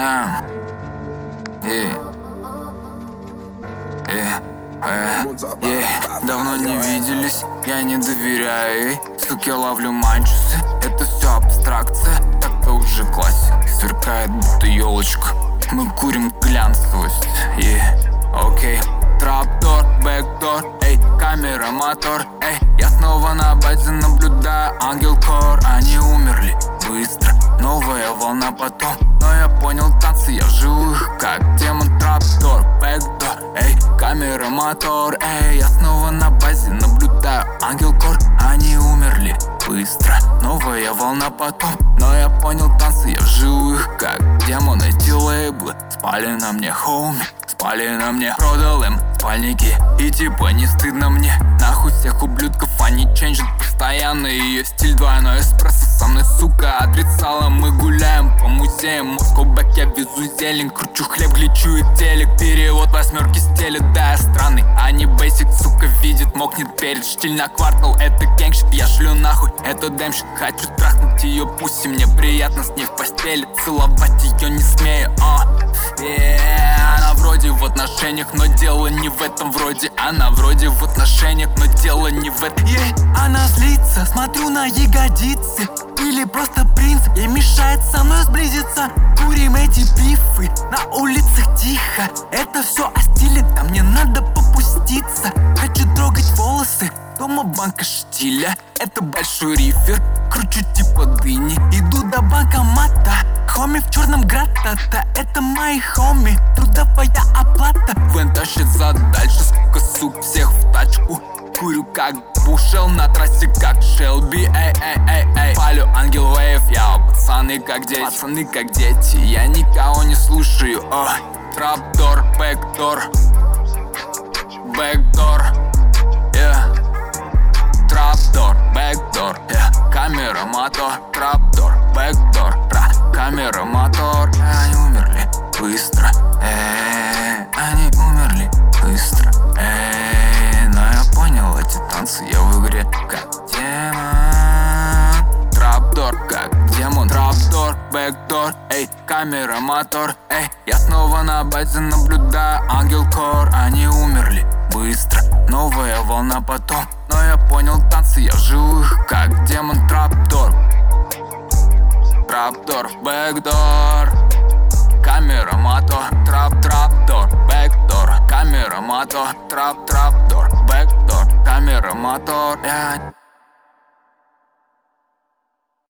Давно не виделись, я не доверяю ей. Суки, ловлю манчусы, это все абстракция. Так-то уже классик, сверкает будто елочка. Мы курим глянцевость, окей. Траптор, бэкдор, эй, камера, мотор, эй. Я снова на базе наблюдаю ангел кор. Они умерли быстро, новая волна потом. Но я понял танцы, я в живых, как демон. Траптор, бэкдор, эй, камера, мотор, эй. Я снова на базе наблюдаю ангел кор. Они умерли быстро, новая волна потом. Но я понял танцы, я в живых, как демон. Эти лейблы спали на мне, хоуми, спали на мне. Продал им спальники, и типа не стыдно мне. Нахуй всех ублюдков, они ченджат постоянно. Ее стиль двойной эспрессо, со мной, сука, отрицала. Мы гуляем по музеям, Москва бэк, я везу зелень. Кручу хлеб, гличу и телек. Перевод восьмерки стелет, да, я странный, а не бейсик, сука, видит, мокнет перед. Штиль на квартал, это гангшит, я шлю нахуй, это демщик. Хочу трахнуть ее пусть, мне приятно с ней в постели. Целовать ее не смею, она вроде в отношениях, но дело не в этом. Вроде она вроде в отношениях, но дело не в этом. Она злится, смотрю на ягодицы. Или просто принцип ей мешает со мной сблизиться. Курим эти пифы, на улицах тихо. Это все о стиле, да мне надо попуститься. Хочу трогать волосы, дома банка штиля. Это большой рифер, кручу типа дыни. Иду до банкомата, хоми в черном гратата. Это мои хоми, трудовая оплата. Вен тащит за дальше, сука, сук, всех в тачку. Курю как бушел на трассе, как Шелби, эй. Палю ангел вейв, я пацаны как дети, я никого не слушаю, Траптор, бэкдор, Траптор, бэкдор, камера, мотор. Траптор, бэкдор, камера, мотор. Они умерли быстро, они умерли быстро, но я понял эти танцы, я в игре как демон. Траптор, как демон. Траптор, бэкдор, эй, камера, мотор, эй. Я снова на базе наблюдаю ангел кор. Они умерли быстро, новая волна потом. Но я понял танцы, я в живых, как демон. Траптор, траптор, бэкдор, камера, мотор. Траптор, бэкдор, камера, мотор. Траптор, бэкдор, камера, мотор.